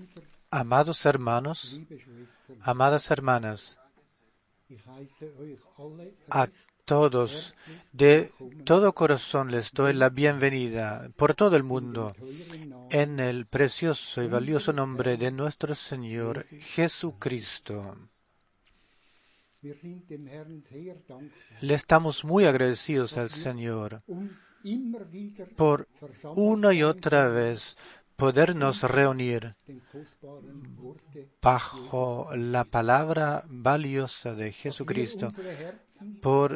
Amados hermanos, amadas hermanas, a todos, de todo corazón les doy la bienvenida por todo el mundo, en el precioso y valioso nombre de nuestro Señor Jesucristo. Le estamos muy agradecidos al Señor por una y otra vez podernos reunir bajo la palabra valiosa de Jesucristo, por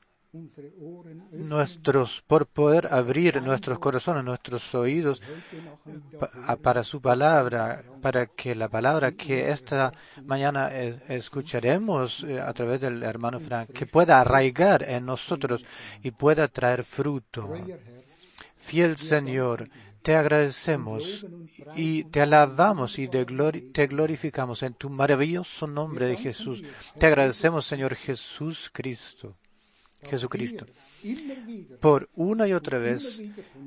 poder abrir nuestros corazones, nuestros oídos para su palabra, para que la palabra que esta mañana escucharemos a través del hermano Frank, que pueda arraigar en nosotros y pueda traer fruto. Fiel Señor, te agradecemos y te alabamos y te glorificamos en tu maravilloso nombre de Jesús. Te agradecemos, Señor Jesucristo, por una y otra vez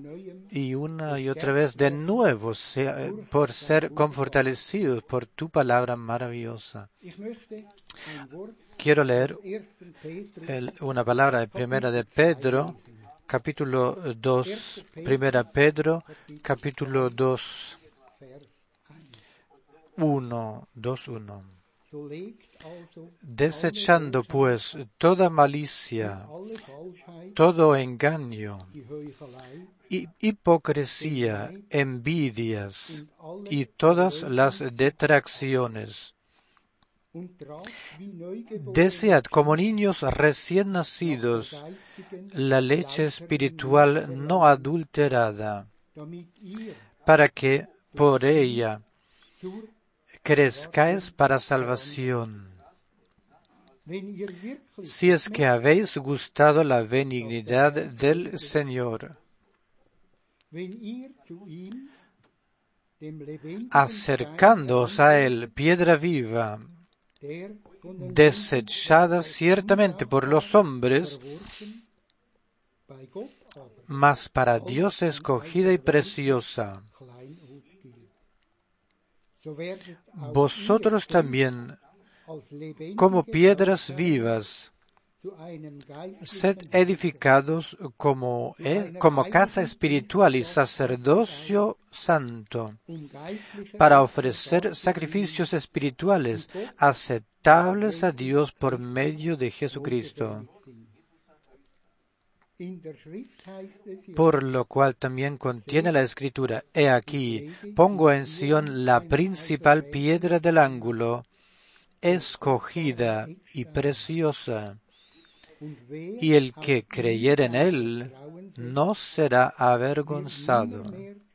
de nuevo, por ser fortalecidos por tu palabra maravillosa. Quiero leer una palabra de Primera de Pedro, capítulo 2, Primera Pedro, capítulo 2, 1. Desechando pues toda malicia, todo engaño, hipocresía, envidias y todas las detracciones. Desead como niños recién nacidos la leche espiritual no adulterada, para que por ella crezcáis para salvación, si es que habéis gustado la benignidad del Señor, acercándoos a Él, piedra viva, desechada ciertamente por los hombres, mas para Dios escogida y preciosa. Vosotros también, como piedras vivas, sed edificados como casa espiritual y sacerdocio santo, para ofrecer sacrificios espirituales aceptables a Dios por medio de Jesucristo. Por lo cual también contiene la Escritura: He aquí, pongo en Sión la principal piedra del ángulo, escogida y preciosa, y el que creyere en él no será avergonzado.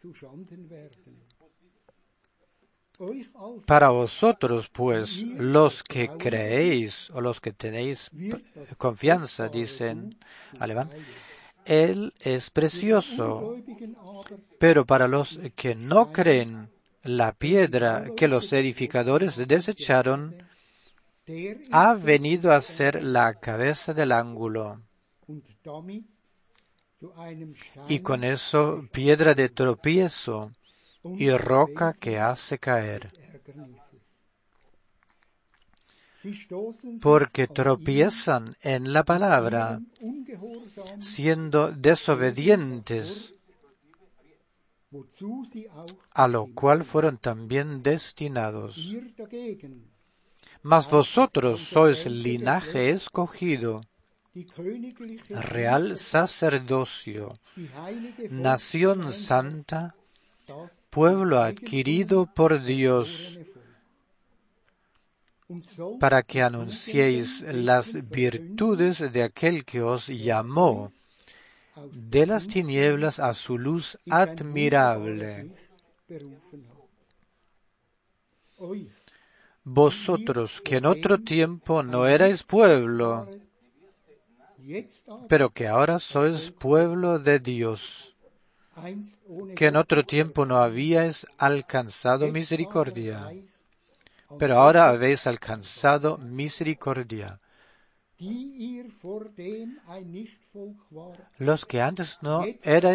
Para vosotros, pues, los que creéis, o los que tenéis confianza, dicen alemán, Él es precioso. Pero para los que no creen, la piedra que los edificadores desecharon ha venido a ser la cabeza del ángulo, y con eso piedra de tropiezo y roca que hace caer. Porque tropiezan en la palabra, siendo desobedientes, a lo cual fueron también destinados. Mas vosotros sois linaje escogido, real sacerdocio, nación santa, pueblo adquirido por Dios, para que anunciéis las virtudes de aquel que os llamó de las tinieblas a su luz admirable. Vosotros que en otro tiempo no erais pueblo, pero que ahora sois pueblo de Dios, que en otro tiempo no habíais alcanzado misericordia, pero ahora habéis alcanzado misericordia. Los que antes no erais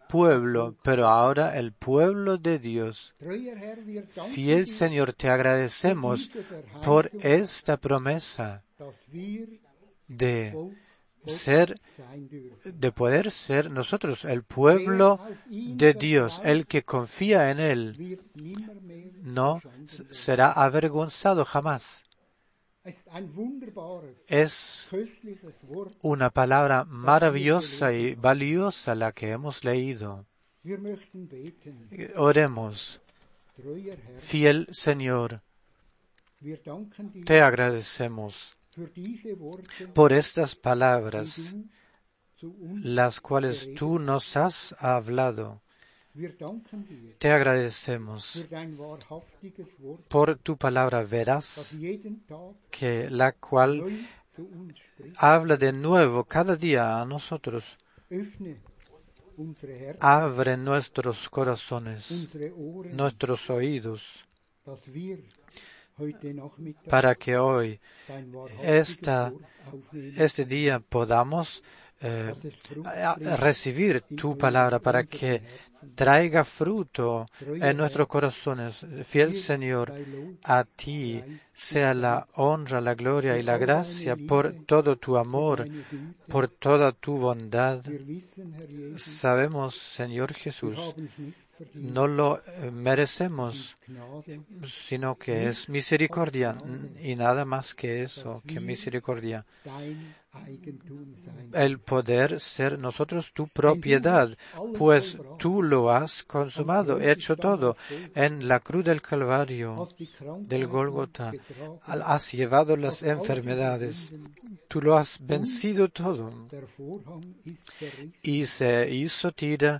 pueblo, pero ahora el pueblo de Dios. Treuer Herr, wir danken Fiel dir, Señor, te agradecemos diese por Verheißung, esta promesa dass wir de Volk Gottes ser, sein dürfen. de poder ser nosotros el Wer pueblo auf ihn de Dios. vertraut, El que confía en Él wird nimmermehr no verschanden werden. será avergonzado jamás. Es ist ein wunderbares, Es köstliches Wort. una palabra maravillosa y valiosa la que hemos leído. Wir möchten beten. Oremos. Treuer Herr, Fiel Señor, wir danken dir te agradecemos für diese Worte, por estas die palabras, du zu uns las cuales tú nos has hablado. Wir danken dir Te agradecemos für dein wahrhaftiges Wort, por tu palabra das veraz, jeden Tag que la cual neu zu uns spricht. habla de nuevo cada día a nosotros. Öffne unsere Herzen, Abre nuestros corazones, unsere Ohren, nuestros oídos, dass wir heute Nachmittag para que hoy, dein wahrhaftiges esta, Wort aufnehmen, este día, podamos dass es Frucht bringt recibir tu palabra, para que traiga fruto en nuestros corazones. Fiel Señor, sei Lob, a ti sea la honra, la gloria y la gracia por todo tu amor, deine Güte. por toda tu bondad. Wir wissen, Herr Jesus, Sabemos, Señor wir Jesús, haben es nicht verdient, no lo merecemos, Gnade, sino que es misericordia y nada más que eso, que misericordia. dein Eigentum sein. El poder ser nosotros tu propiedad, pues tú lo has consumado, hecho todo en la cruz del Calvario, Hast die Krankheit del Gólgota. getragen, Has llevado las enfermedades, tú lo has vencido todo. der Vorhang ist zerrissen. Y se hizo tira,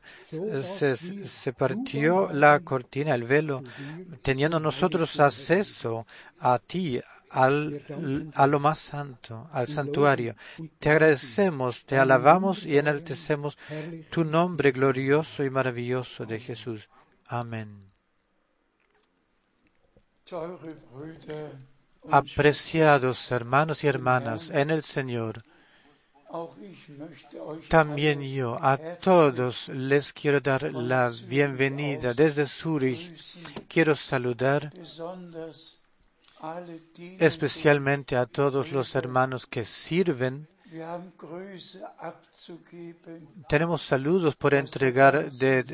se partió la cortina, el velo, teniendo nosotros acceso a ti, a lo más santo, al santuario. Te agradecemos, te alabamos y enaltecemos tu nombre glorioso y maravilloso de Jesús. Amén. Teure Brüder, Apreciados hermanos y hermanas en el Señor, auch ich möchte euch también yo a todos les quiero dar la bienvenida desde Zúrich. Quiero saludar besonders alle dienen. especialmente a todos los hermanos que sirven. Wir haben Grüße abzugeben Tenemos saludos por entregar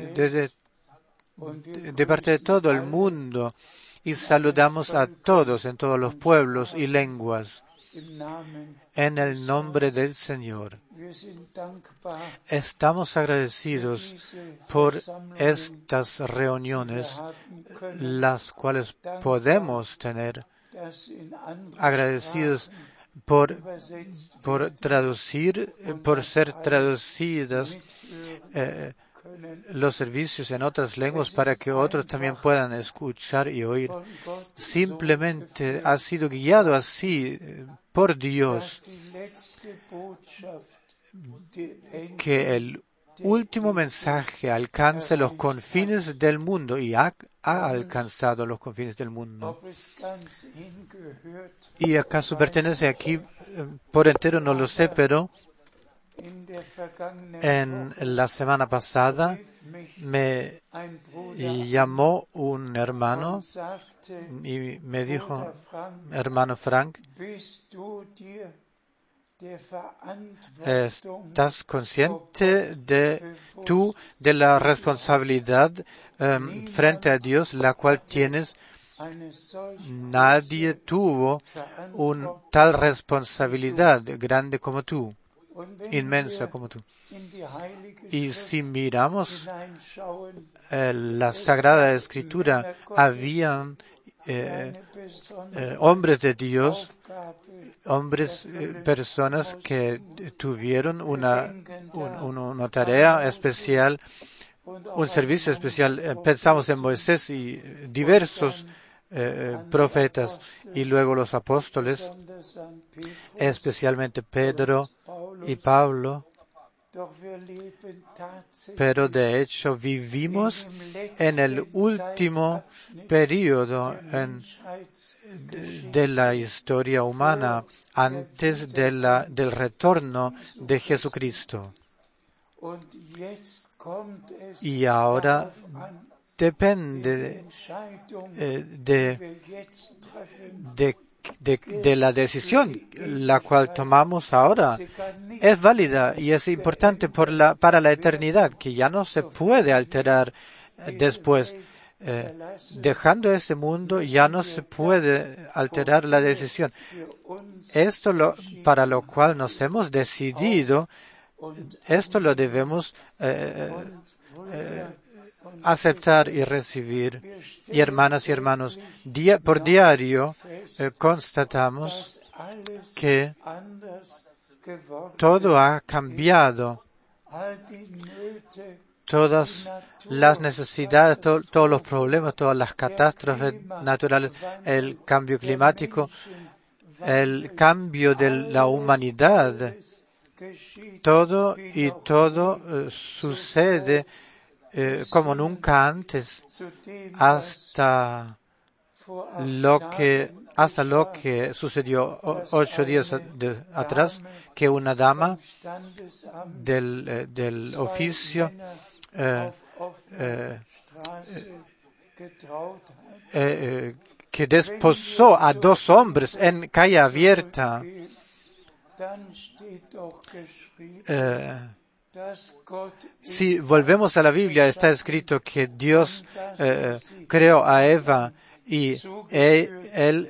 und wir de parte de todo el mundo y saludamos a todos en todos los pueblos y lenguas im Namen. en el nombre del Señor. Wir sind dankbar Estamos agradecidos diese por Versammlungen, estas wir reuniones, haben können, las cuales podemos tener, dass in anderen agradecidos Sprachen por übersetzt traducir, por ser traducidas können. los servicios en otras lenguas para que otros también puedan escuchar y oír. Von Gott Simplemente ha sido guiado así por Dios, dass die letzte Botschaft die que el último mensaje alcance los confines del mundo y ha alcanzado los confines del mundo. ob es ganz hingehört. ¿Y acaso pertenece aquí por entero? No lo sé, pero In der vergangenen en la semana pasada mich me ein Bruder llamó un hermano und sagte, y me dijo, Bruder Frank, hermano Frank, bist du dir der Verantwortung ¿estás consciente de la responsabilidad frente a Dios, la cual tienes? eine solche Nadie tuvo una tal responsabilidad grande como tú, und wenn inmensa wir como tú. in die Heilige Y Schrift si miramos hineinschauen, la Sagrada Escritura, habían eine besondere hombres de Dios, Aufgabe, personas que tuvieron una tarea especial, un servicio especial. Pensamos en Moisés y diversos profetas y luego los apóstoles, besonders an Petrus, especialmente Pedro y Paulus, Pablo. doch wir leben tatsächlich Pero de hecho vivimos im letzten en el último periodo de la historia humana antes del retorno de Jesucristo. und jetzt kommt es Y ahora darauf an, die depende Entscheidung, die de, wir jetzt treffen, de la decisión la cual tomamos ahora. sie kann nicht Es válida y es importante para la eternidad, que ya no se puede alterar después. Dejando ese mundo ya no se puede alterar la decisión. Esto para lo cual nos hemos decidido, esto lo debemos aceptar y recibir. Y hermanas y hermanos, por diario constatamos que todo ha cambiado. Todas las necesidades, todos los problemas, todas las catástrofes naturales, el cambio climático, el cambio de la humanidad, todo sucede como nunca antes, hasta lo que sucedió 8 días atrás, que una dama del oficio que desposó a 2 hombres en calle abierta. Si volvemos a la Biblia, está escrito que Dios creó a Eva y él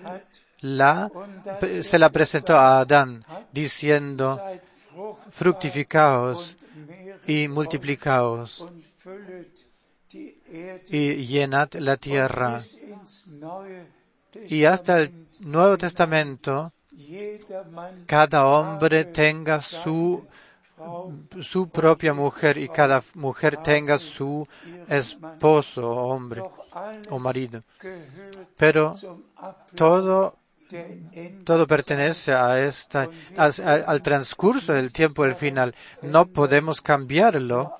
se la presentó a Adán diciendo: fructificaos y multiplicaos y llenad la tierra. Y hasta el Nuevo Testamento, cada hombre tenga su propia mujer y cada mujer tenga su esposo, hombre o marido. Pero todo pertenece al transcurso del tiempo del final. No podemos cambiarlo.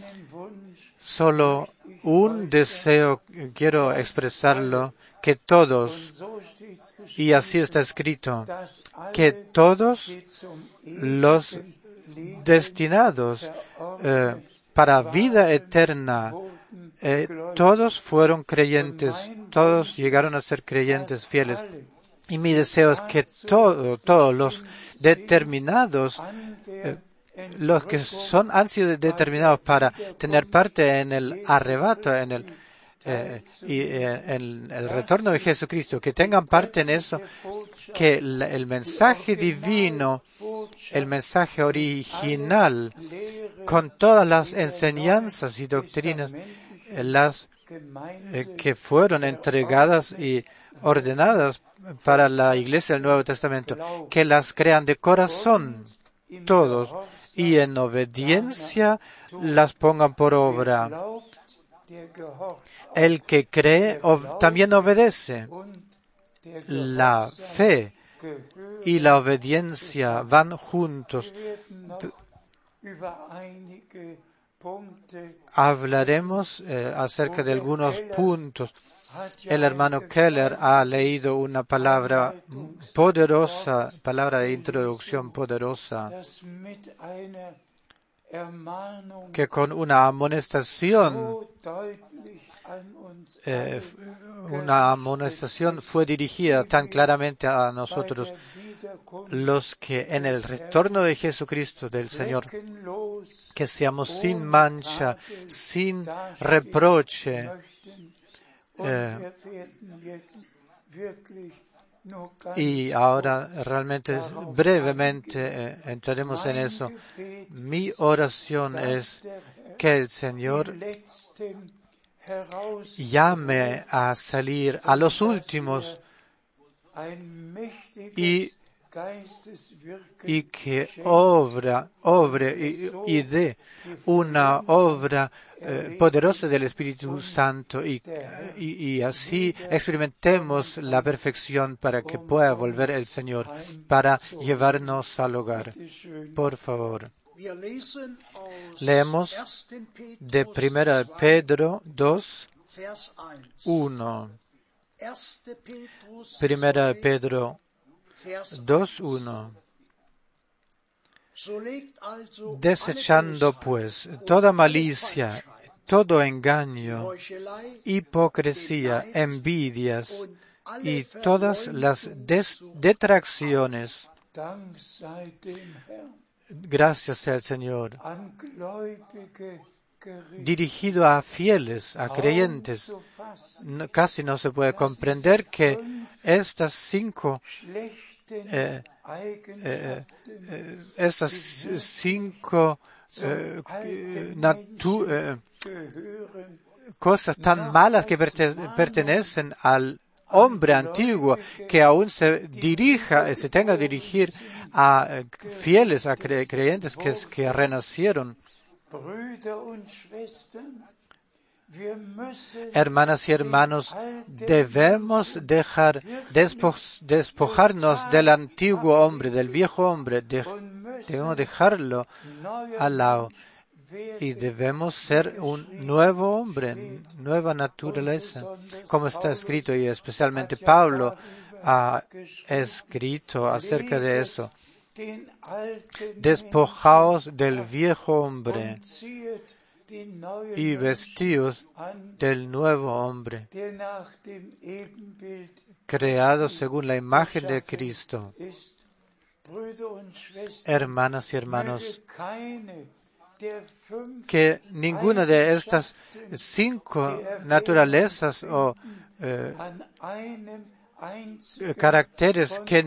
Solo un deseo quiero expresarlo, que todos, y así está escrito, que todos los destinados para vida eterna, todos fueron creyentes, todos llegaron a ser creyentes fieles. Y mi deseo es que todos los determinados, los que han sido determinados para tener parte en el arrebato, en el retorno de Jesucristo, que tengan parte en eso, que el mensaje divino, el mensaje original, con todas las enseñanzas y doctrinas, que fueron entregadas y ordenadas para la Iglesia del Nuevo Testamento, que las crean de corazón todos y en obediencia las pongan por obra. El que cree también obedece. La fe y la obediencia van juntos. Hablaremos acerca de algunos puntos. El hermano Keller ha leído una palabra poderosa, palabra de introducción poderosa, que con una amonestación fue dirigida tan claramente a nosotros, los que en el retorno de Jesucristo del Señor, que seamos sin mancha, sin reproche. Y ahora realmente brevemente entraremos en eso. Mi oración es que el Señor llame a salir a los últimos y que obre y dé una obra poderosa del Espíritu Santo y así experimentemos la perfección para que pueda volver el Señor para llevarnos al hogar. Por favor. Leemos de 1 Pedro 2, 1. 1 Pedro 2, 1. Desechando pues toda malicia, todo engaño, hipocresía, envidias y todas las detracciones. Dank sei dem Herrn. Gracias sea al Señor. An Gläubige gerichtet. Dirigido a fieles, a creyentes. Zu fassen. Casi no se puede comprender que estas cinco Schlechten Eigenschaften estas cinco gehören cosas tan malas que pertenecen al hombre antiguo, que aún se tenga que dirigir a fieles, a creyentes que renacieron. Brüder und Schwestern, wir müssen Hermanas y hermanos, debemos despojarnos del antiguo hombre, del viejo hombre, debemos dejarlo al lado y debemos ser un nuevo hombre, nueva naturaleza, como está escrito, y especialmente Pablo ha escrito acerca de eso. den alten Despojaos del viejo hombre und ziehet den neuen y vestíos an, del nuevo hombre, der nach dem Ebenbild creado según la imagen de Cristo. ist. Brüder und Schwestern, Hermanas y hermanos, möge keine der fünf que ninguna de estas cinco naturalezas o an einem einzigen caracteres que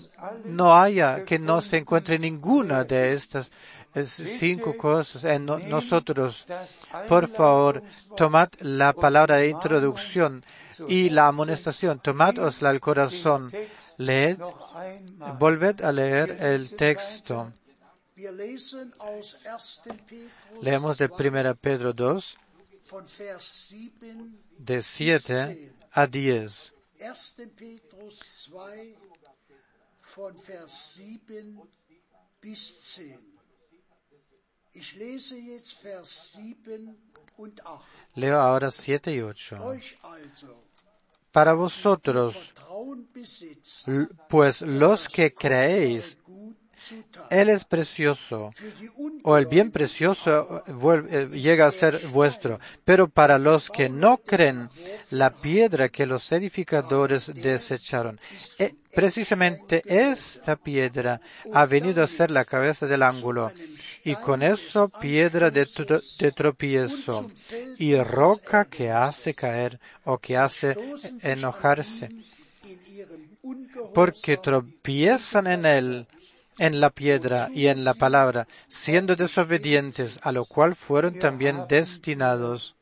no se encuentre ninguna de estas cinco cosas en nosotros. Por favor, tomad la palabra de introducción y la amonestación, tomádosla al corazón, leed, noch einmal. volved a leer el texto. Wir lesen aus 1. Petrus Leemos de 1 Pedro 2, von Vers 7 de 7 a 10. 1. Petrus 2 von Vers 7 bis 10. Ich lese jetzt Vers 7 und 8. Leo ahora 7 y 8. Euch also, Para vosotros, Vertrauen besitzt, pues los que creéis, gut zutat. Él es precioso, Für die o el bien precioso llega a ser vuestro. Pero para los que no creen, la piedra que los edificadores desecharon, precisamente esta piedra ha venido a ser la cabeza del ángulo, y con eso piedra de tropiezo, y roca que hace caer o que hace enojarse, in ihrem Ungehorsam porque tropiezan en la piedra y en la palabra, siendo desobedientes, a lo cual fueron también destinados.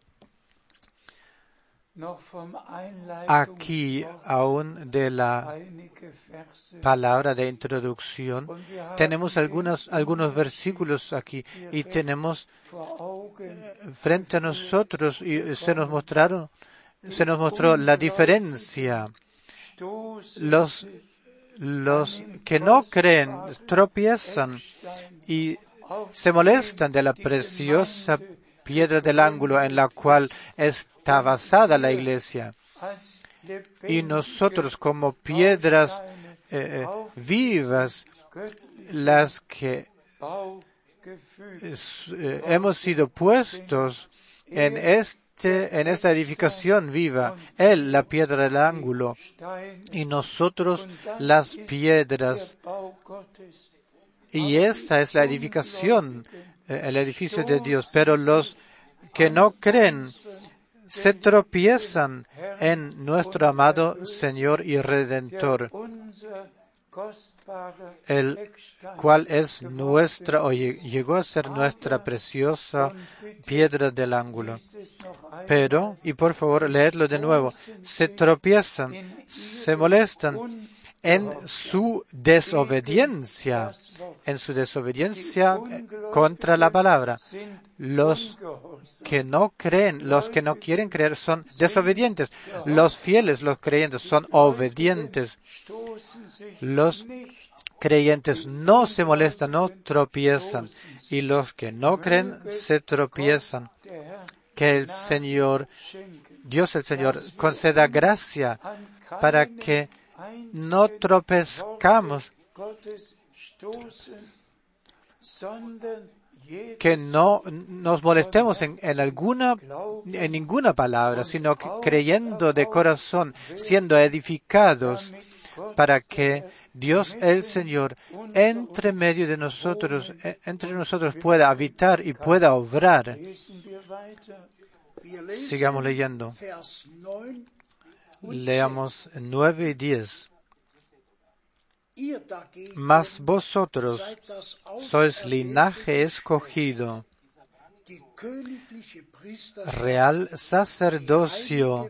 Noch vom Aquí, aún de la einige Verse palabra de introducción, tenemos algunos versículos aquí y tenemos vor Augen, frente a nosotros y se nos mostró la diferencia. stoßen Los que no creen tropiezan y se molestan de la preciosa piedra del ángulo en la cual está basada la iglesia. als Y nosotros como piedras vivas, las que Bau gefügt. hemos sido puestos en esta edificación viva, Él, la piedra del ángulo, Stein, y nosotros las piedras. Bau Gottes, Y esta es la edificación, el edificio de Dios. Pero los que no creen se tropiezan en nuestro amado Señor y Redentor, unser kostbarer el Eckstein, cual es nuestra, o llegó a ser nuestra preciosa piedra del ángulo. ist es noch ein Pero, y por favor, leedlo de nuevo, se tropiezan, se molestan en su desobediencia contra la palabra. Los que no creen, los que no quieren creer son desobedientes. Los fieles, los creyentes, son obedientes. stoßen sich Los creyentes no se molestan, no tropiezan. Y los que no creen se tropiezan. der Herr Que el Señor, schenken, Dios el Señor, conceda gracia an para keinem que no einzigen tropezcamos, Gottes stoßen, que no nos molestemos en ninguna palabra, sino que creyendo de corazón, siendo edificados, para que Dios el Señor entre medio de nosotros, entre nosotros pueda habitar y pueda obrar. Sigamos leyendo. Leamos 9 y 10. Mas vosotros sois linaje escogido, real sacerdocio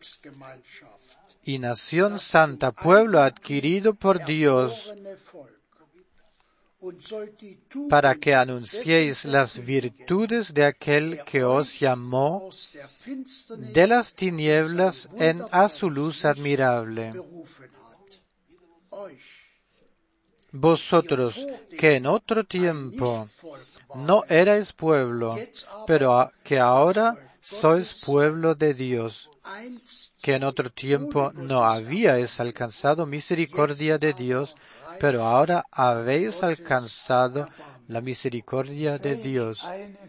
y nación santa, pueblo adquirido por Dios, para que anunciéis las virtudes de aquel que os llamó de las tinieblas a su luz admirable. Vosotros que en otro tiempo no erais pueblo, pero que ahora sois pueblo de Dios, que en otro tiempo no habíais alcanzado misericordia de Dios, pero ahora habéis alcanzado la misericordia de Dios.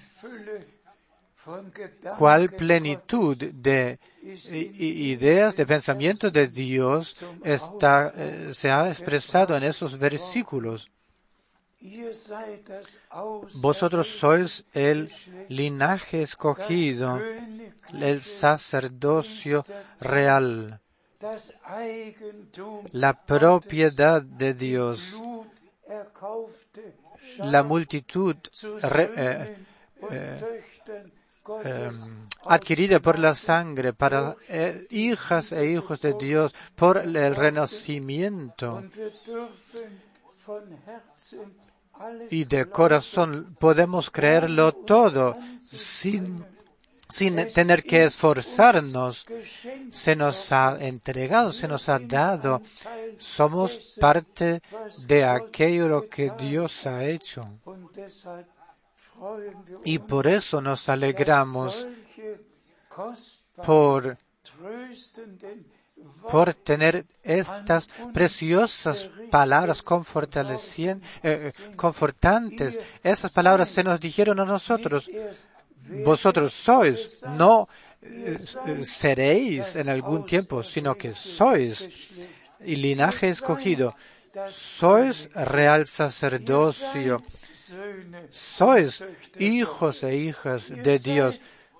¿Cuál plenitud de ideas, de pensamiento de Dios se ha expresado en esos versículos? Vosotros sois el linaje escogido, el sacerdocio real, la propiedad de Dios, la multitud adquirida por la sangre, para hijas e hijos de Dios, por el renacimiento. Y de corazón podemos creerlo todo sin tener que esforzarnos. Se nos ha entregado, se nos ha dado. Somos parte de aquello que Dios ha hecho. Y por eso nos alegramos por tener estas preciosas palabras confortantes. Esas palabras se nos dijeron a nosotros. Vosotros sois, no seréis en algún tiempo, sino que sois y linaje escogido. Sois real sacerdocio. Sois hijos e hijas de Dios.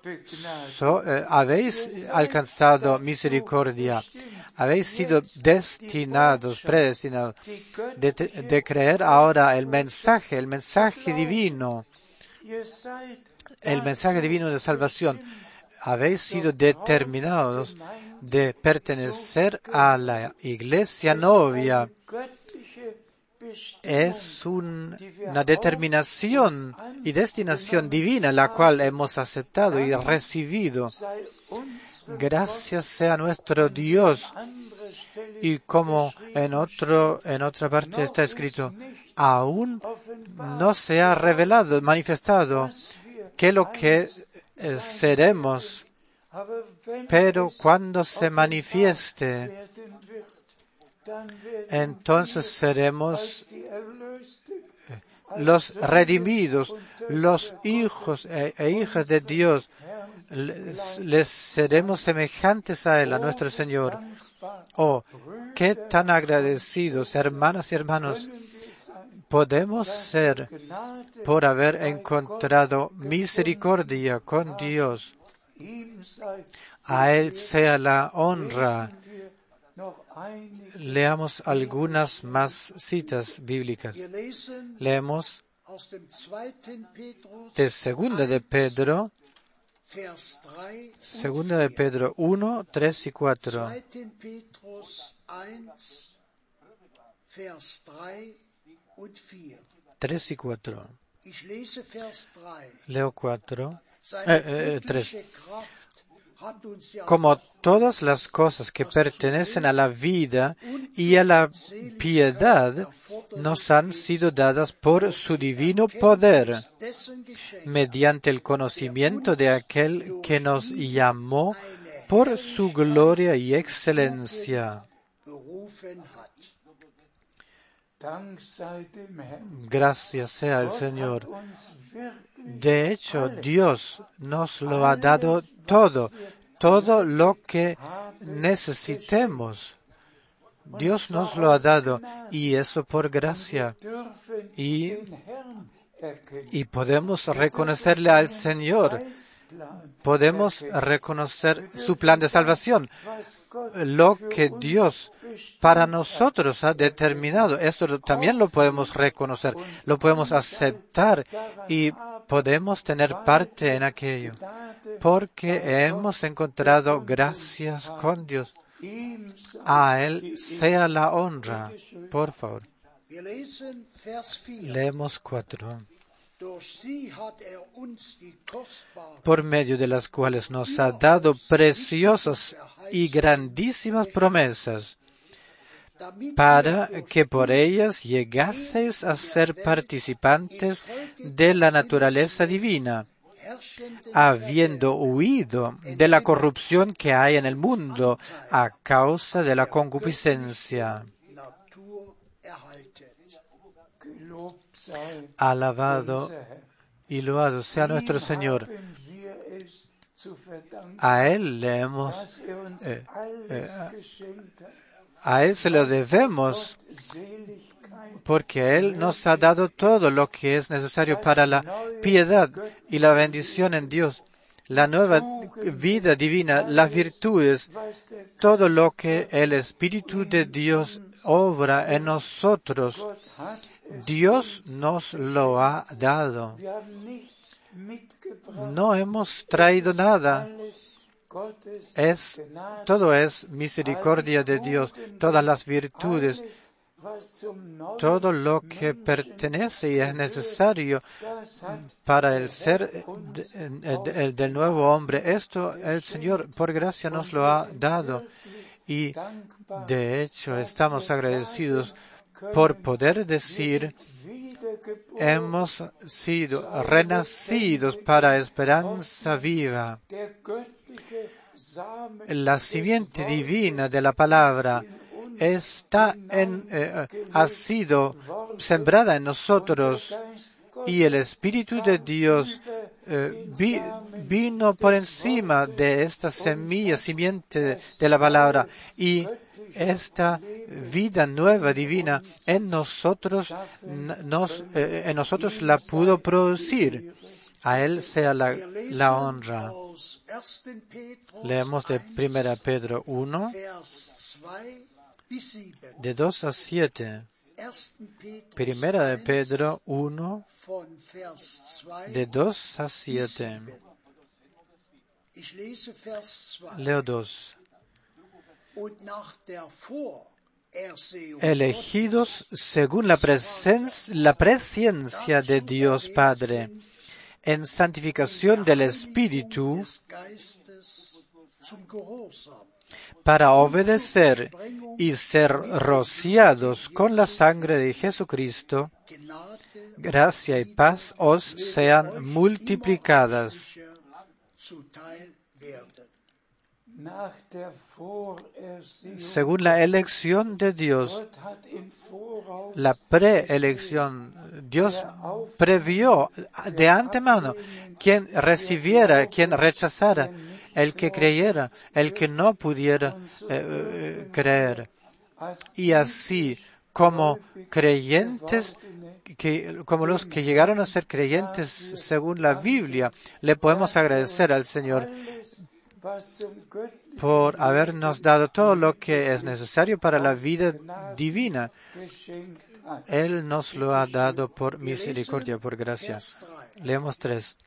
Habéis alcanzado misericordia. Habéis sido predestinados de creer ahora el mensaje divino, el mensaje divino de salvación. Habéis sido determinados de pertenecer a la iglesia novia. Es una determinación y destinación divina la cual hemos aceptado y recibido. Gracias sea nuestro Dios. Y como en otra parte está escrito, aún no se ha revelado, manifestado, que lo que seremos, pero cuando se manifieste, entonces seremos los redimidos, los hijos e hijas de Dios. Les seremos semejantes a Él, a nuestro Señor. Oh, qué tan agradecidos, hermanas y hermanos, podemos ser por haber encontrado misericordia con Dios. A Él sea la honra. Leamos algunas más citas bíblicas. Leemos de Segunda de Pedro 1, 3 y 4. Tres y 4. Leo 3. Como todas las cosas que pertenecen a la vida y a la piedad nos han sido dadas por su divino poder, mediante el conocimiento de aquel que nos llamó por su gloria y excelencia. Dank sei dem Herrn. Gracias sea al Gott Señor. hat uns wirklich De hecho, alles, Dios nos lo ha dado todo lo que necesitemos. Dios nos lo ha dado, y eso por gracia. dürfen Y, den Herrn erkennen. y podemos reconocerle al Señor. Podemos reconocer su plan de salvación, lo que Dios para nosotros ha determinado. Esto también lo podemos reconocer, lo podemos aceptar y podemos tener parte en aquello, porque hemos encontrado gracias con Dios. A Él sea la honra. Por favor, Wir lesen Vers 4. leemos 4. Durch sie hat uns die kostbaren Por medio de las cuales nos ha dado preciosas y grandísimas promesas, damit para que por ellas llegaseis a ser participantes de la naturaleza divina, herrschenden habiendo huido de la corrupción que hay en el mundo a causa de la concupiscencia. Natur erhaltet. Gelobt sei Alabado unser Herr. y loado sea nuestro Señor. Haben wir es zu verdanken, A Él le hemos, dass uns alles geschenkt hat. a Él se lo debemos, Seligkeit, porque Él nos ha dado todo lo que es necesario para la piedad y la bendición en Dios, la nueva vida divina, las virtudes, was der todo lo que el Espíritu de Dios obra en nosotros. Gott hat es. Dios nos lo ha dado. Wir haben nichts mitgebracht. No hemos traído nada. Alles Gottes Gnade, Todo es misericordia de Dios, todas las virtudes, alles, was zum neuen todo lo que Menschen pertenece y es necesario das hat para el ser del nuevo hombre. Esto el Señor por gracia nos lo ha dado, y dankbar, de hecho estamos agradecidos por poder decir: wiedergeboren, hemos sido renacidos para esperanza viva. der göttliche Samen La simiente divina de la palabra ha sido sembrada en nosotros, y el Espíritu de Dios vino por encima de esta semilla, simiente de la palabra, y esta vida nueva divina en nosotros la pudo producir. A Él sea la honra. aus 1. Petrus Leemos de 1 Pedro 1, Vers 2 bis 7. de 2 a 7. 1. Petrus Primera de Pedro 1, von Vers 2 de 2 a bis 7. 7. Ich lese Vers 2. Leo 2. Und nach der Vorersehung Elegidos según la presciencia de Dios Padre, en santificación del Espíritu, des Geistes zum Gehorsam, para obedecer y ser rociados con la sangre de Jesucristo, Gnade gracia y paz os sean multiplicadas. zuteil werden. nach der Vorersehung. Según la elección de Dios, Gott hat im Voraus la preelección, Dios previó de antemano quien recibiera, quien rechazara, el que creyera, el que no pudiera creer. Y así como creyentes, como los que llegaron a ser creyentes según la Biblia, le podemos agradecer al Señor por habernos dado todo lo que es necesario para la vida divina. Él nos lo ha dado por misericordia, por gracia. Leemos 3.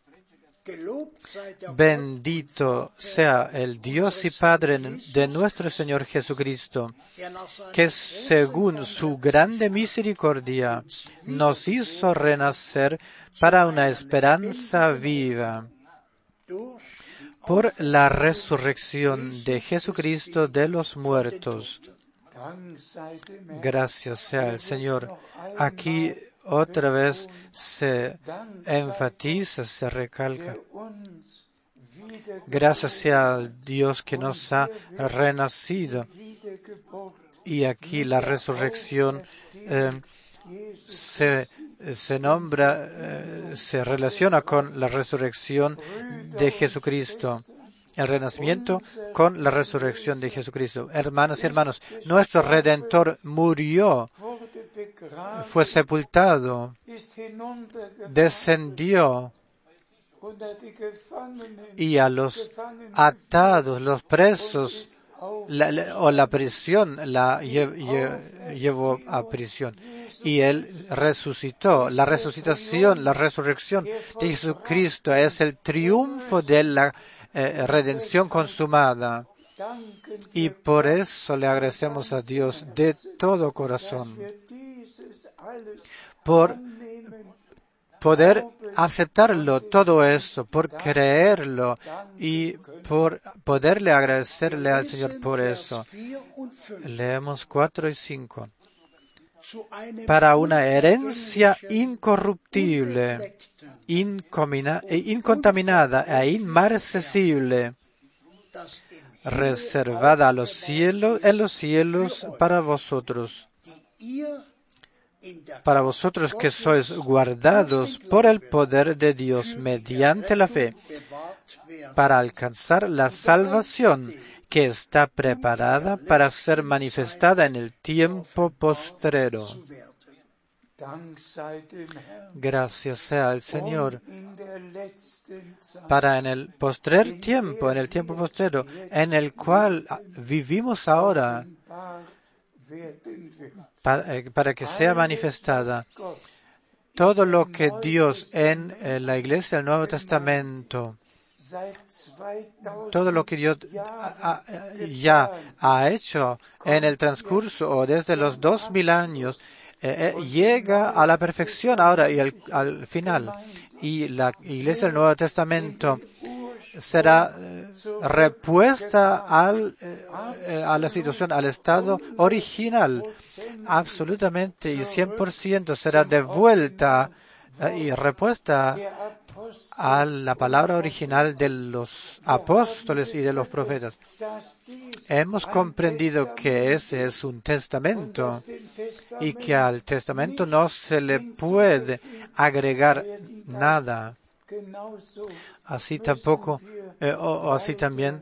Bendito sea el Dios y Padre de nuestro Señor Jesucristo, que según su grande misericordia nos hizo renacer para una esperanza viva por la resurrección de Jesucristo de los muertos. Gracias sea el Señor. Aquí otra vez se enfatiza, se recalca. Gracias sea al Dios que nos ha renacido. Y aquí la resurrección se nombra, se relaciona con la resurrección de Jesucristo. El renacimiento con la resurrección de Jesucristo. Hermanas y hermanos, nuestro Redentor murió, fue sepultado, descendió y a los atados, los presos, la prisión la llevó a prisión. Y Él resucitó. La resucitación, la resurrección de Jesucristo es el triunfo de la redención consumada. Y por eso le agradecemos a Dios de todo corazón por poder aceptarlo, todo eso, por creerlo y por poderle agradecerle al Señor por eso. Leemos 4 y 5. Para una herencia incorruptible, incontaminada e inmarcesible, reservada a los cielos, en los cielos para vosotros que sois guardados por el poder de Dios mediante la fe, para alcanzar la salvación que está preparada para ser manifestada en el tiempo postrero. Gracias sea al Señor para en el postrer tiempo, en el tiempo postrero, en el cual vivimos ahora, para que sea manifestada todo lo que Dios en la Iglesia del Nuevo Testamento, todo lo que Dios ya ha hecho en el transcurso o desde los 2000 años, llega a la perfección ahora y al final. Y la Iglesia del Nuevo Testamento será repuesta a la situación, al estado original, absolutamente y 100% será devuelta y repuesta a la palabra original de los apóstoles y de los profetas. Hemos comprendido que ese es un testamento y que al testamento no se le puede agregar nada. Así tampoco, o así también,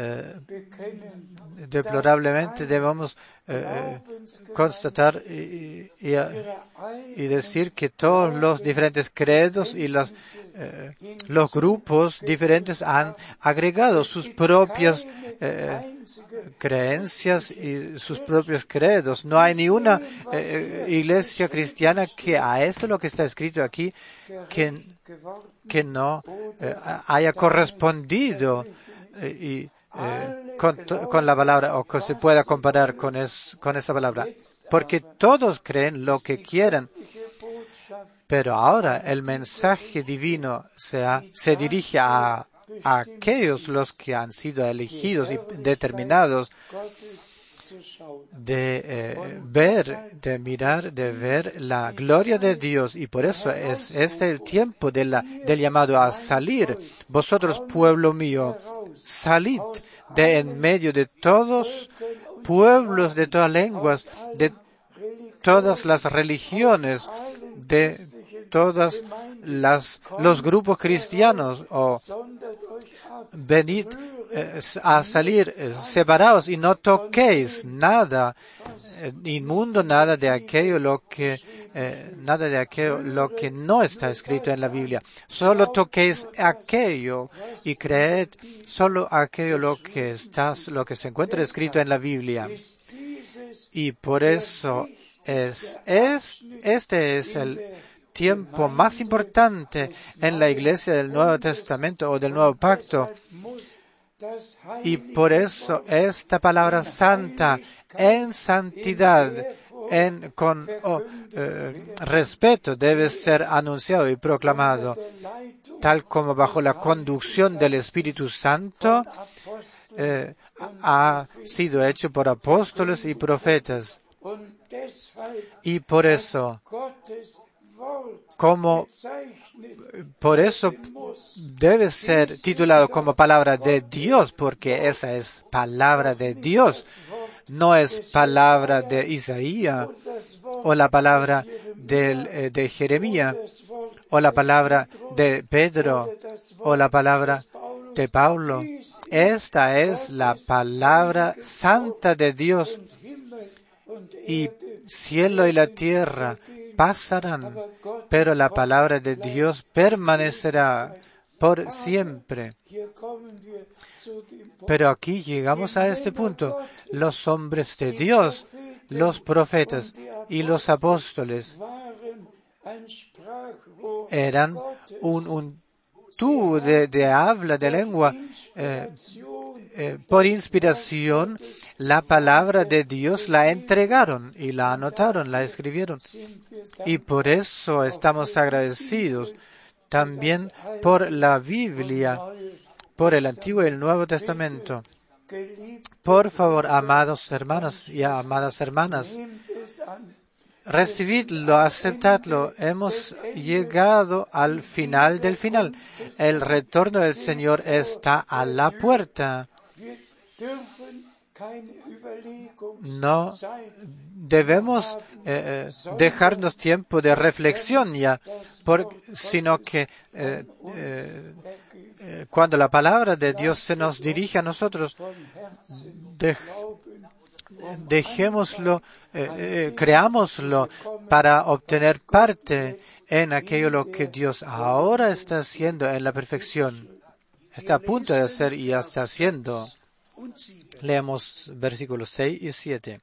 deplorablemente debemos constatar y decir que todos los diferentes credos y los grupos diferentes han agregado sus propias creencias y sus propios credos. No hay ni una iglesia cristiana que a esto lo que está escrito aquí que no haya correspondido con la palabra o que se pueda comparar con esa palabra. Porque todos creen lo que quieren. Pero ahora el mensaje divino se dirige a aquellos los que han sido elegidos y determinados de ver la gloria de Dios. Y por eso es este el tiempo del llamado a salir. Vosotros, pueblo mío, salid de en medio de todos pueblos, de todas lenguas, de todas las religiones, de todos los grupos cristianos, o venid a salir separados y no toquéis nada inmundo, nada de aquello lo que no está escrito en la Biblia. Solo toquéis aquello y creed solo aquello lo que se encuentra escrito en la Biblia. Y por eso este es el tiempo más importante en la Iglesia del Nuevo Testamento o del Nuevo Pacto. Y por eso esta palabra santa, en santidad, con respeto, debe ser anunciado y proclamado, tal como bajo la conducción del Espíritu Santo ha sido hecho por apóstoles y profetas. Y por eso debe ser titulado como palabra de Dios, porque esa es palabra de Dios, no es palabra de Isaías o la palabra de Jeremías, o la palabra de Pedro, o la palabra de Pablo. Esta es la palabra santa de Dios, y cielo y la tierra pasarán, pero la palabra de Dios permanecerá por siempre. Pero aquí llegamos a este punto. Los hombres de Dios, los profetas y los apóstoles eran un tubo de habla, de lengua. Por inspiración, la palabra de Dios la entregaron y la anotaron, la escribieron. Y por eso estamos agradecidos también por la Biblia, por el Antiguo y el Nuevo Testamento. Por favor, amados hermanos y amadas hermanas, recibidlo, aceptadlo. Hemos llegado al final del final. El retorno del Señor está a la puerta. No debemos dejarnos tiempo de reflexión ya, sino que cuando la palabra de Dios se nos dirige a nosotros, dejémoslo, creámoslo para obtener parte en aquello lo que Dios ahora está haciendo en la perfección. Está a punto de hacer y ya está haciendo. Leemos versículos 6 y 7.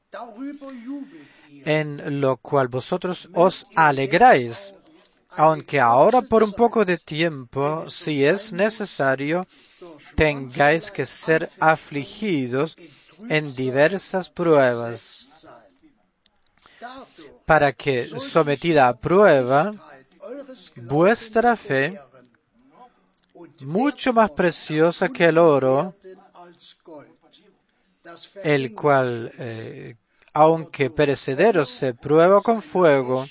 En lo cual vosotros os alegráis, aunque ahora por un poco de tiempo, si es necesario, tengáis que ser afligidos en diversas pruebas, para que, sometida a prueba, vuestra fe, mucho más preciosa que el oro, el cual, aunque perecedero, se prueba con fuego,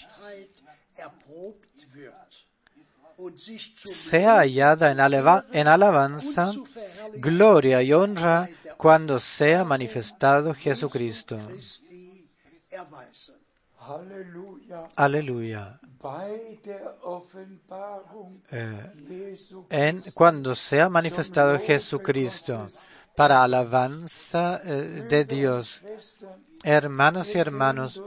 sea hallada en alabanza, gloria y honra cuando sea manifestado Jesucristo. Aleluya. Cuando sea manifestado Jesucristo, para alabanza de Dios. Hermanas y hermanos,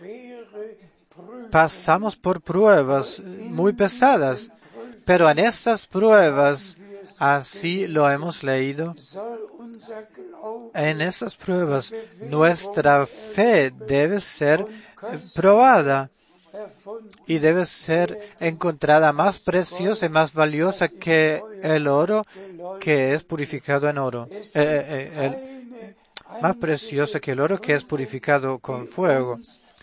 pasamos por pruebas muy pesadas, pero en estas pruebas, así lo hemos leído, en esas pruebas nuestra fe debe ser probada y debe ser encontrada más preciosa y más valiosa que el oro que es purificado en oro. Más preciosa que el oro que es purificado con fuego.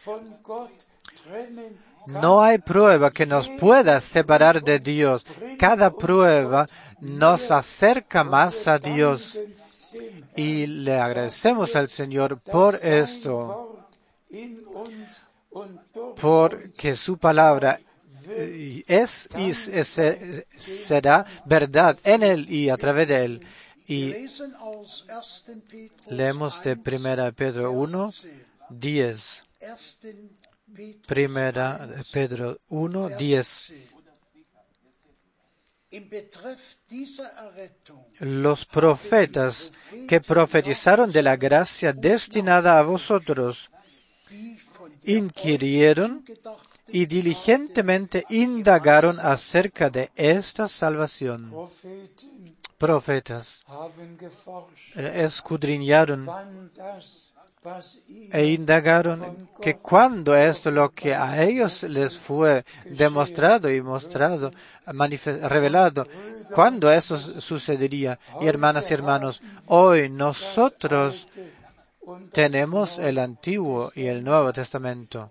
No hay prueba que nos pueda separar de Dios. Cada prueba nos acerca más a Dios. Y le agradecemos al Señor por esto, porque su palabra es y será verdad en Él y a través de Él. Y leemos de 1 Pedro 1, 10. 1 Pedro 1, 10. Los profetas que profetizaron de la gracia destinada a vosotros inquirieron y diligentemente indagaron acerca de esta salvación. Profetas escudriñaron e indagaron que cuando esto lo que a ellos les fue demostrado y mostrado, revelado, cuando eso sucedería. Y hermanas y hermanos, hoy nosotros tenemos el Antiguo y el Nuevo Testamento.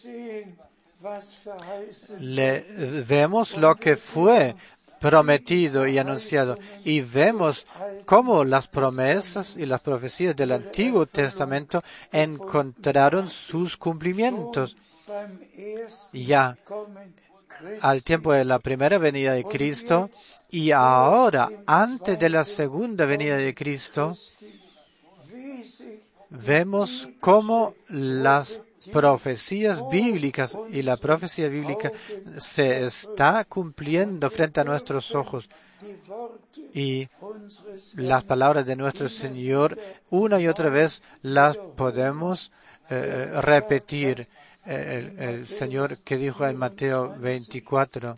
Vemos lo que fue prometido y anunciado, y vemos cómo las promesas y las profecías del Antiguo Testamento encontraron sus cumplimientos. Ya al tiempo de la primera venida de Cristo y ahora antes de la segunda venida de Cristo, vemos cómo las profecías bíblicas y la profecía bíblica se está cumpliendo frente a nuestros ojos. Y las palabras de nuestro Señor una y otra vez las podemos repetir. El Señor que dijo en Mateo 24,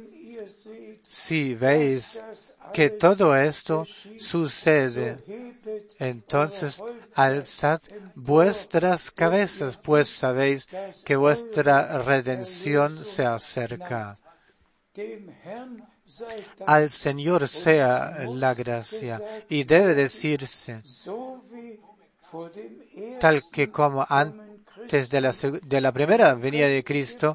si veis que todo esto sucede, entonces alzad vuestras cabezas, pues sabéis que vuestra redención se acerca. Al Señor sea la gracia, y debe decirse, tal que como antes de la primera venida de Cristo,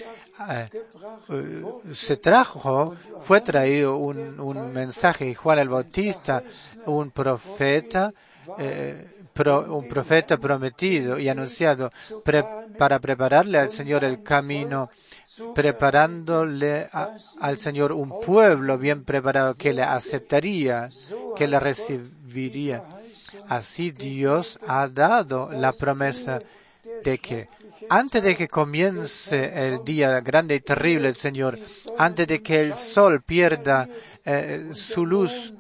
fue traído un mensaje, y Juan el Bautista, un profeta prometido y anunciado para prepararle al Señor el camino, preparándole al Señor un pueblo bien preparado que le aceptaría, que le recibiría. Así Dios ha dado la promesa de que antes de que comience el día grande y terrible del Señor, antes de que el sol pierda su luz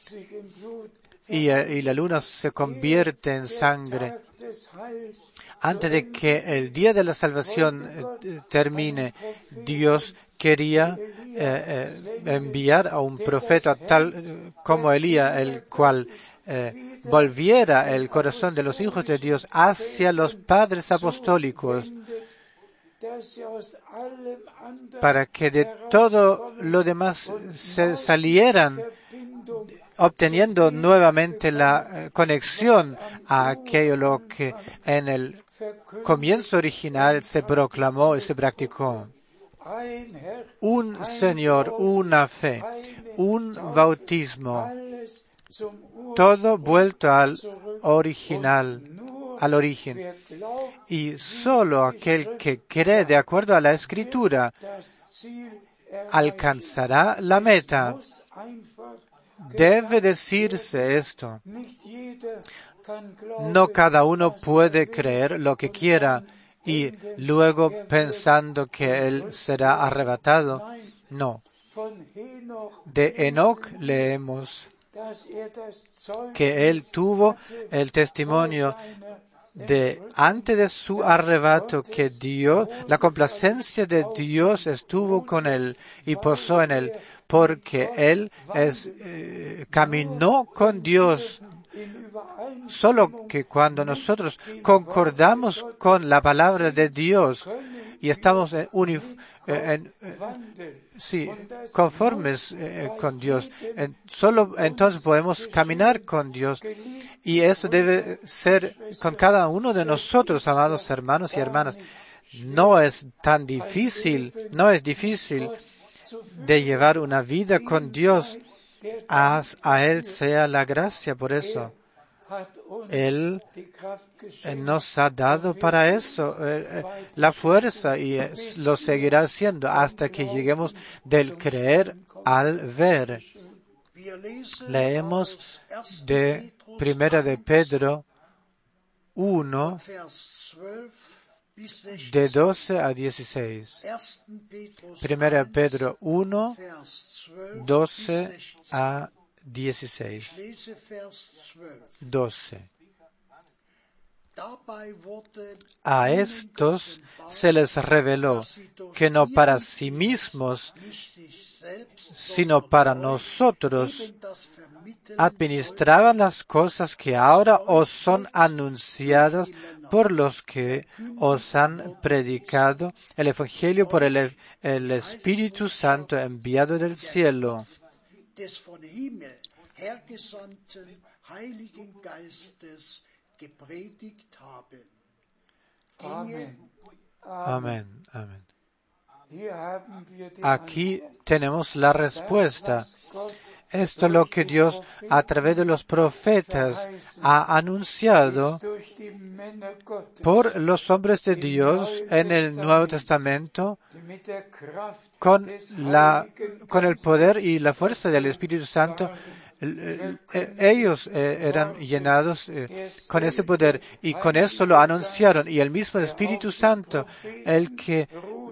y la luna se convierte en sangre, antes de que el día de la salvación termine, Dios quería enviar a un profeta tal como Elías, el cual volviera el corazón de los hijos de Dios hacia los padres apostólicos, para que de todo lo demás se salieran, obteniendo nuevamente la conexión a aquello lo que en el comienzo original se proclamó y se practicó. Un Señor, una fe, un bautismo, todo vuelto al origen. Y solo aquel que cree de acuerdo a la Escritura alcanzará la meta. Debe decirse esto. No cada uno puede creer lo que quiera y luego pensando que él será arrebatado. No. De Enoc leemos que él tuvo el testimonio de antes de su arrebato, que Dios, la complacencia de Dios estuvo con él y posó en él, porque él caminó con Dios. Solo que cuando nosotros concordamos con la palabra de Dios y estamos conformes con Dios, solo entonces podemos caminar con Dios. Y eso debe ser con cada uno de nosotros, amados hermanos y hermanas. No es difícil de llevar una vida con Dios. A Él sea la gracia por eso. Él nos ha dado para eso la fuerza y lo seguirá haciendo hasta que lleguemos del creer al ver. Leemos de Primera de Pedro 1, de 12 a 16. Primera de Pedro 1, 12 a 16. 12. A estos se les reveló que no para sí mismos, sino para nosotros, administraban las cosas que ahora os son anunciadas por los que os han predicado el Evangelio por el Espíritu Santo enviado del cielo. Amén. Amén. Aquí tenemos la respuesta. Esto es lo que Dios, a través de los profetas, ha anunciado por los hombres de Dios en el Nuevo Testamento, con el poder y la fuerza del Espíritu Santo, ellos eran llenados con ese poder y con eso lo anunciaron. Y el mismo Espíritu Santo, el que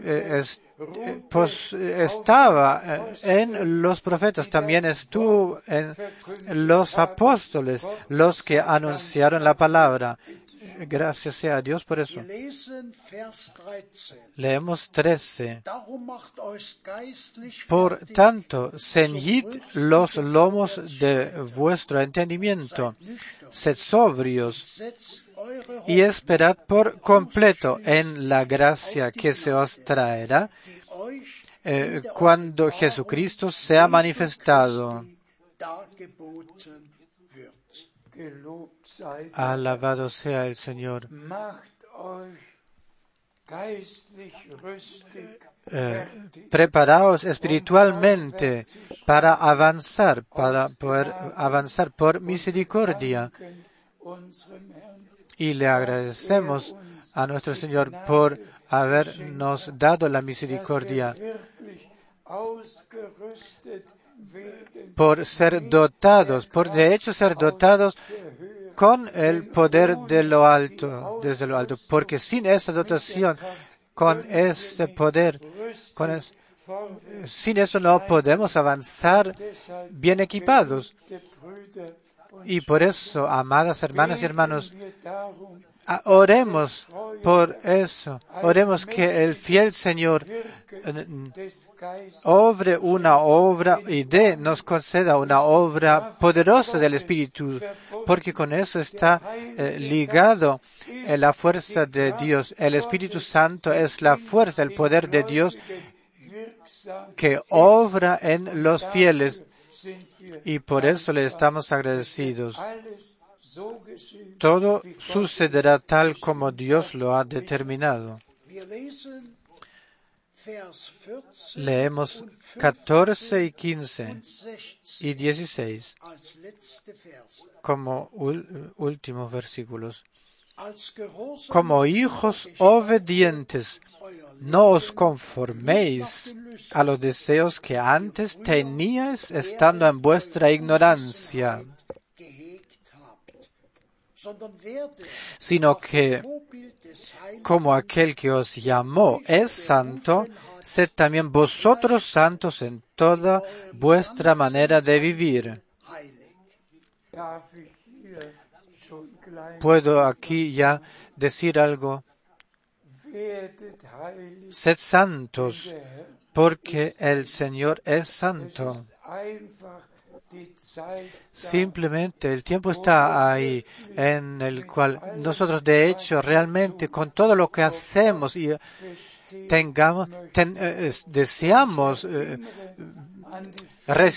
estaba en los profetas, también estuvo en los apóstoles, los que anunciaron la palabra. Gracias sea a Dios por eso. Wir lesen Vers 13. Leemos 13. Darum macht euch geistlich Por fertig, tanto, ceñid los lomos de vuestro entendimiento, sed sobrios setzt eure y esperad por completo en la gracia que se os traerá Hoffnung, die euch cuando Jesucristo sea manifestado. dargeboten wird. Gelobt sei Alabado sea el Señor. macht euch geistlich rüstig, Preparaos espiritualmente para avanzar, para poder avanzar por misericordia. unserem Herrn, Y le agradecemos a nuestro Señor por habernos dado la misericordia, wirklich ausgerüstet werden, por ser dotados, por de hecho ser dotados con el poder de lo alto, desde lo alto, porque sin esa dotación, con ese poder, sin eso no podemos avanzar bien equipados. Brüder, Y por eso, amadas hermanas y hermanos, wir darum oremos por eso. Oremos que el fiel Señor des Geistes obre una obra y nos conceda una obra poderosa del Espíritu, porque con eso está ligado la fuerza de Dios. El Espíritu Santo es la fuerza, el poder de Dios wirksam que obra en los fieles, sind wir y por eso le estamos agradecidos. alles so geschehen. Todo sucederá tal como Dios lo ha determinado. Wir lesen Vers 14 Leemos 14 y 15 und 16 y 16 als letzte Verse. como últimos versículos. Als gehorsame Como hijos obedientes, no os conforméis a los deseos que antes teníais estando en vuestra ignorancia, gehegt habt, sondern werdet sino que, Vorbild des Heiligen como aquel que os llamó es santo, sed también vosotros santos en toda vuestra manera de vivir. heilig. Darf ich hier schon klein Puedo aquí ya decir algo. werdet heilig, Sed santos, porque el Señor es santo. einfach die Zeit Simplemente el tiempo está ahí, en el cual nosotros de hecho realmente con todo lo que hacemos y tengamos, deseamos an die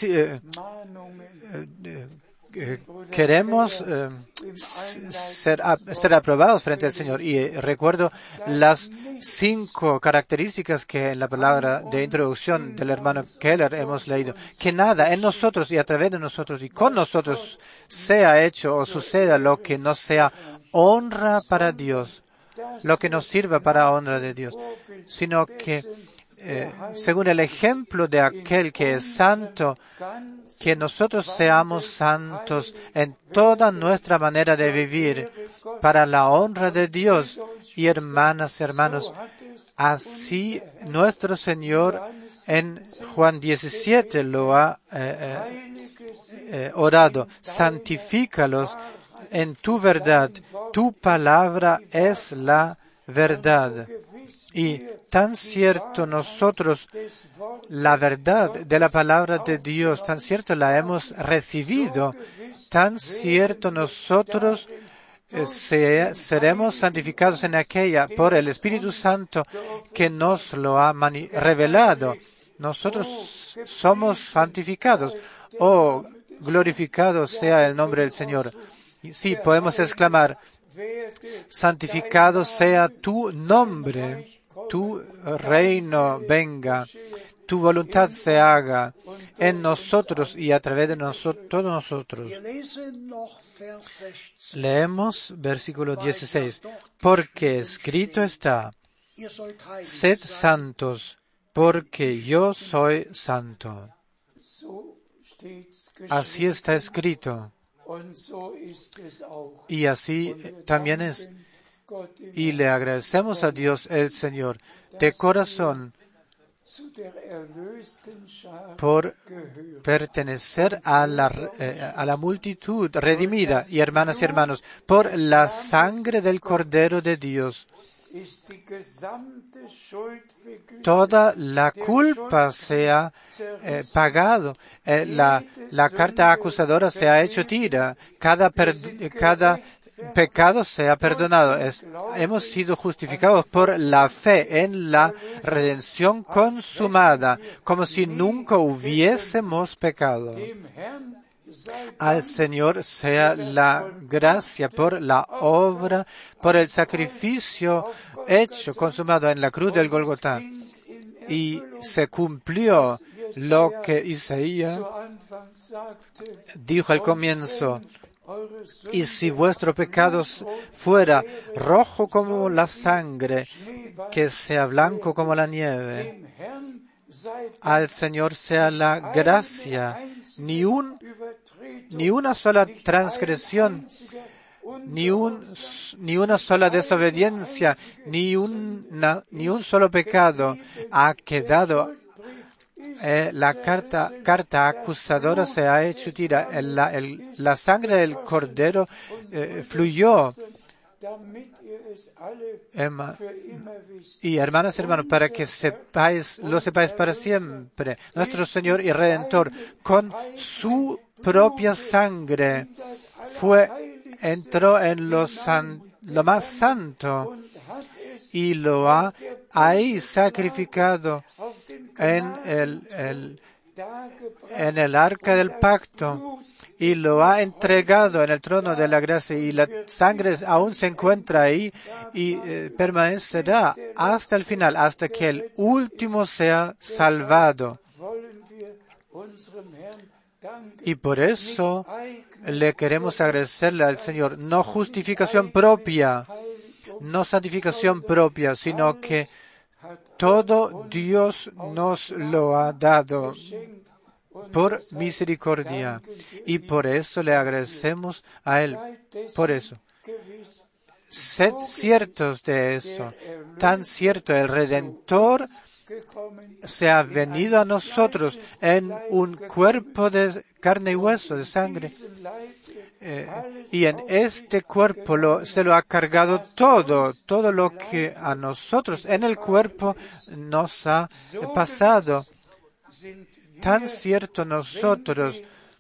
Mahnungen queremos ser aprobados frente al Señor. Y recuerdo las 5 características que en la palabra de introducción del hermano Keller hemos leído. Que nada en nosotros y a través de nosotros y con nosotros sea hecho o suceda lo que no sea honra para Dios, lo que nos sirva para honra de Dios, sino que según el ejemplo de aquel que es santo, que nosotros seamos santos en toda nuestra manera de vivir para la honra de Dios. Y hermanas y hermanos, así nuestro Señor en Juan 17 lo ha orado. Santifícalos en tu verdad. Tu palabra es la verdad. Y tan cierto nosotros la verdad de la palabra de Dios, tan cierto la hemos recibido, tan cierto nosotros seremos santificados en aquella por el Espíritu Santo que nos lo ha revelado. Nosotros somos santificados. Oh, glorificado sea el nombre del Señor. Sí, podemos exclamar, santificado sea tu nombre. Tu reino venga, tu voluntad se haga en nosotros y a través de todos nosotros. Wir lesen noch Vers 16. Leemos versículo 16. Porque escrito está, Ihr sollt heilig sed sein, santos, porque yo soy santo. so Así está escrito. Y así también es. Y le agradecemos a Dios el Señor de corazón por pertenecer a la multitud redimida. Y hermanas y hermanos, por la sangre del Cordero de Dios, toda la culpa se ha pagado. La carta acusadora se ha hecho tira. Cada pecado se ha perdonado. Hemos sido justificados por la fe en la redención consumada, como si nunca hubiésemos pecado. Al Señor sea la gracia por la obra, por el sacrificio hecho, consumado en la cruz del Golgotá. Y se cumplió lo que Isaías dijo al comienzo. Y si vuestro pecado fuera rojo como la sangre, que sea blanco como la nieve. Al Señor sea la gracia, ni una sola transgresión, ni una sola desobediencia, ni un solo pecado ha quedado. La carta acusadora se ha hecho tira. La sangre del Cordero fluyó. Y hermanas y hermanos, para que lo sepáis para siempre, nuestro Señor y Redentor, con su propia sangre, entró en lo más santo y lo ha ahí sacrificado en el arca del pacto y lo ha entregado en el trono de la gracia, y la sangre aún se encuentra ahí y permanecerá hasta el final, hasta que el último sea salvado. Y por eso le queremos agradecerle al Señor, no justificación propia, no santificación propia, sino que todo Dios nos lo ha dado por misericordia, y por eso le agradecemos a Él. Por eso, sed ciertos de eso, tan cierto, el Redentor se ha venido a nosotros en un cuerpo de carne y hueso, de sangre. Y en este cuerpo se lo ha cargado todo lo que a nosotros en el cuerpo nos ha pasado. Tan cierto nosotros,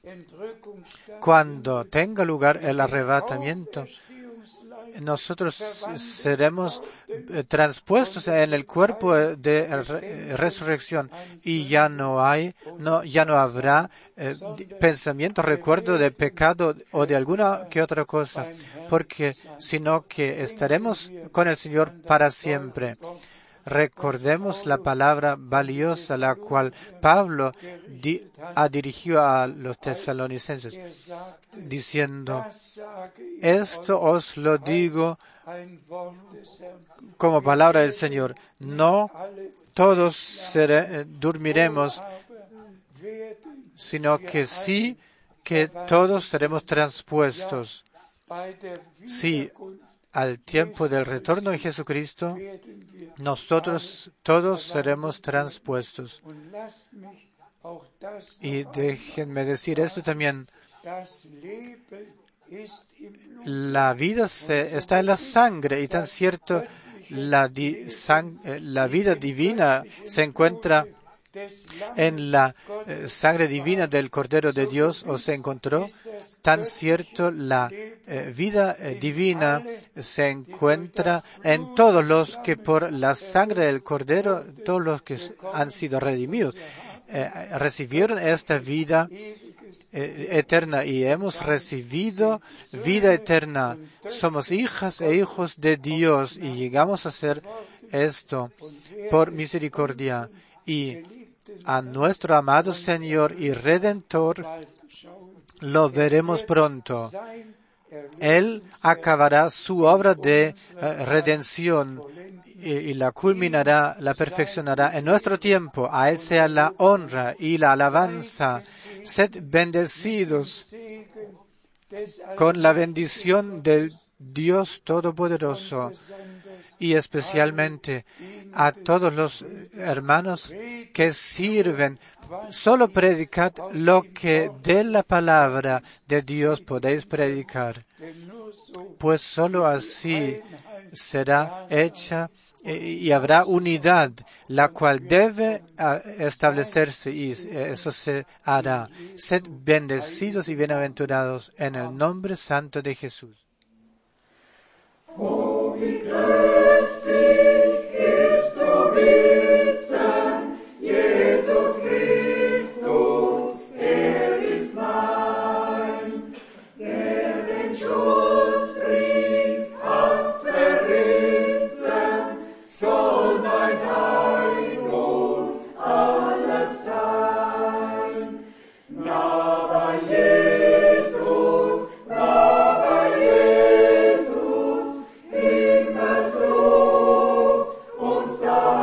cuando tenga lugar el arrebatamiento, nosotros seremos transpuestos en el cuerpo de resurrección, y ya no habrá pensamiento, recuerdo de pecado o de alguna que otra cosa, sino que estaremos con el Señor para siempre. Recordemos la palabra valiosa, la cual Pablo ha dirigido a los tesalonicenses, diciendo: esto os lo digo como palabra del Señor. No todos dormiremos, sino que sí que todos seremos transpuestos. Sí, al tiempo del retorno de Jesucristo, nosotros todos seremos transpuestos. Y déjenme decir esto también: la vida está en la sangre, y tan cierto la vida divina se encuentra en la sangre divina del Cordero de Dios, o se encontró, tan cierto la vida divina se encuentra en todos los que por la sangre del Cordero, todos los que han sido redimidos, recibieron esta vida eterna, y hemos recibido vida eterna. Somos hijas e hijos de Dios, y llegamos a ser esto por misericordia. Y a nuestro amado Señor y Redentor lo veremos pronto. Él acabará su obra de redención y la culminará, la perfeccionará en nuestro tiempo. A Él sea la honra y la alabanza Sed bendecidos con la bendición del Dios Todopoderoso, y especialmente a todos los hermanos que sirven. Solo predicad lo que de la palabra de Dios podéis predicar, pues solo así será hecha y habrá unidad, la cual debe establecerse, y eso se hará. Sed bendecidos y bienaventurados en el nombre santo de Jesús. Oh, wie köstlich ist zu wissen, Jesus Christus, ist mein, der den Schuldbrief hat zerrissen, soll mein Heil und alles sein. Na, bei Jesus, na, bei Jesus, immer so uns da.